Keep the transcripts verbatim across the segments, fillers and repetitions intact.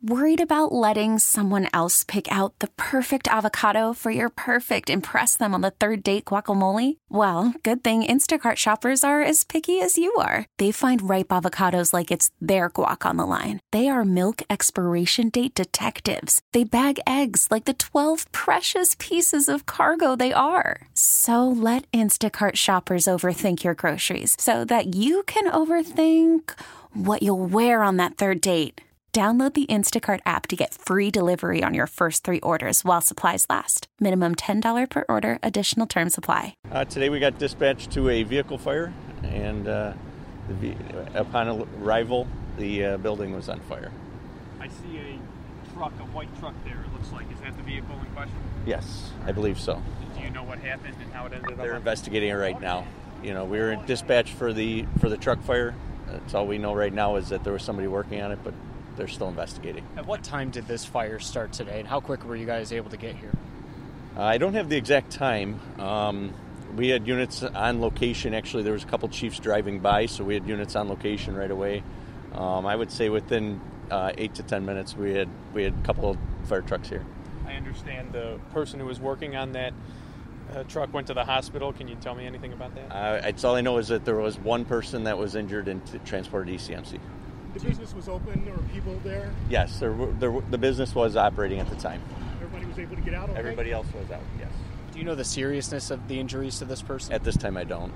Worried about letting someone else pick out the perfect avocado for your perfect impress them on the third date guacamole? Well, good thing Instacart shoppers are as picky as you are. They find ripe avocados like it's their guac on the line. They are milk expiration date detectives. They bag eggs like the twelve precious pieces of cargo they are. So let Instacart shoppers overthink your groceries so that you can overthink what you'll wear on that third date. Download the Instacart app to get free delivery on your first three orders while supplies last. Minimum ten dollars per order. Additional terms apply. Uh, today we got dispatched to a vehicle fire, and uh, the, upon arrival, the uh, building was on fire. I see a truck, a white truck there, it looks like. Is that the vehicle in question? Yes, I believe so. Do you know what happened and how it ended up? They're investigating it right now. You know, we were in dispatch for the for the truck fire. That's all we know right now is that there was somebody working on it, but they're still investigating. At what time did this fire start today, and how quick were you guys able to get here? Uh, I don't have the exact time. Um, we had units on location. Actually, there was a couple chiefs driving by, so we had units on location right away. Um, I would say within uh, eight to ten minutes, we had we had a couple of fire trucks here. I understand the person who was working on that uh, truck went to the hospital. Can you tell me anything about that? Uh, it's all I know is that there was one person that was injured and t- transported to E C M C. The business was open, or people there? Yes, there were, there were, the business was operating at the time. Everybody was able to get out okay? Everybody else was out, yes. Do you know the seriousness of the injuries to this person? At this time, I don't.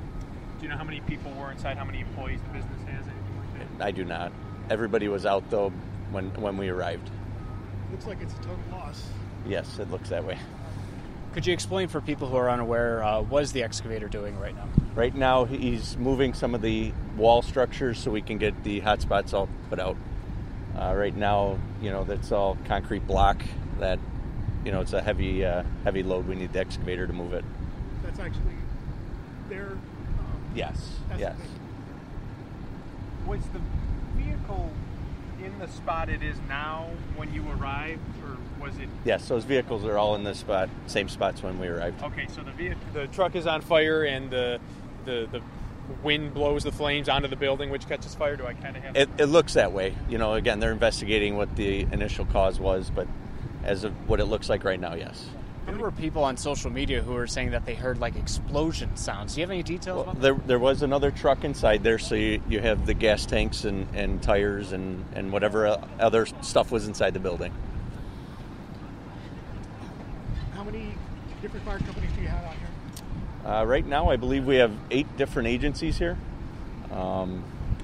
Do you know how many people were inside, how many employees the business has, anything like that? I do not. Everybody was out, though, when, when we arrived. Looks like it's a total loss. Yes, it looks that way. Could you explain for people who are unaware, uh, what is the excavator doing right now? Right now, he's moving some of the wall structures so we can get the hot spots all put out. Uh, right now, you know, that's all concrete block that, you know, it's a heavy uh, heavy load. We need the excavator to move it. That's actually there? Um, yes, yes. Was the vehicle in the spot it is now when you arrived, or was it? Yes, those vehicles are all in this spot, same spots when we arrived. Okay, so the vehicle, the truck is on fire, and the the the wind blows the flames onto the building, which catches fire. Do I kind of have? It, it looks that way. You know, again, they're investigating what the initial cause was, but as of what it looks like right now, yes. There were people on social media who were saying that they heard like explosion sounds. Do you have any details Well, about that? there, there was another truck inside there, so you, you have the gas tanks and, and tires and, and whatever other stuff was inside the building. How many different fire companies do you have out here? Uh, right now, I believe we have eight different agencies here. Um,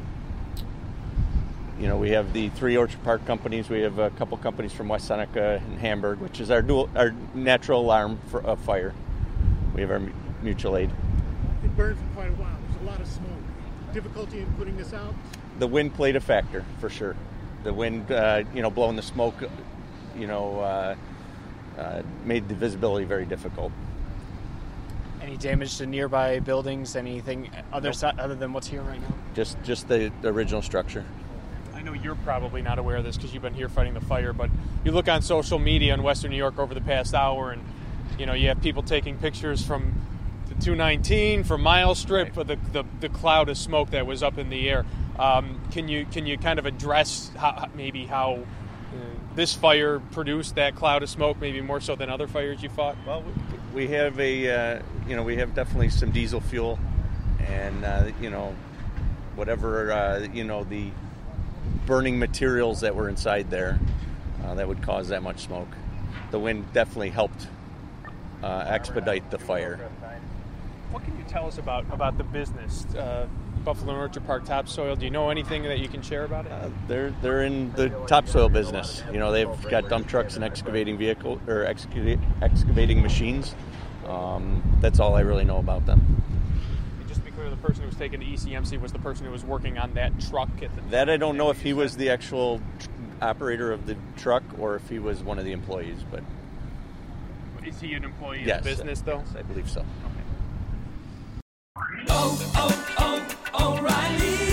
you know, we have the three Orchard Park companies. We have a couple companies from West Seneca and Hamburg, which is our dual, our natural alarm for a fire. We have our mutual aid. It burned for quite a while. There's a lot of smoke. Difficulty in putting this out? The wind played a factor, for sure. The wind, uh, you know, blowing the smoke, you know, uh, uh, made the visibility very difficult. Any damage to nearby buildings? Anything other Nope. si- other than what's here right now? Just, just the, the original structure. I know you're probably not aware of this because you've been here fighting the fire, but you look on social media in Western New York over the past hour, and you know you have people taking pictures from the two nineteen, from Mile Strip, of the, the the cloud of smoke that was up in the air. Um, can you can you kind of address how, maybe how uh, this fire produced that cloud of smoke, maybe more so than other fires you fought? Well, we have a, uh, you know, we have definitely some diesel fuel, and uh, you know, whatever, uh, you know, the burning materials that were inside there uh, that would cause that much smoke. The wind definitely helped uh, expedite the fire. What can you tell us about, about the business, uh, Buffalo and Orchard Park Topsoil? Do you know anything that you can share about it? Uh, they're they're in the topsoil business. You know, they've got dump trucks and excavating vehicle or excavate, excavating machines. Um, that's all I really know about them. Just to be clear, the person who was taken to E C M C was the person who was working on that truck at the That I don't know if he was the actual tr- operator of the truck or if he was one of the employees, but Is he an employee yes, of the business, though? Yes, I believe so. Okay. Oh, oh, oh, O'Reilly. For a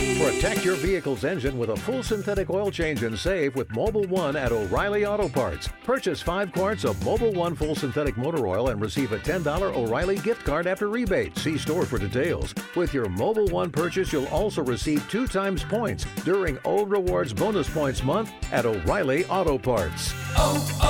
Protect your vehicle's engine with a full synthetic oil change and save with Mobil one at O'Reilly Auto Parts. Purchase five quarts of Mobil one full synthetic motor oil and receive a ten dollars O'Reilly gift card after rebate. See store for details. With your Mobil one purchase, you'll also receive two times points during O Rewards Bonus Points Month at O'Reilly Auto Parts. Oh,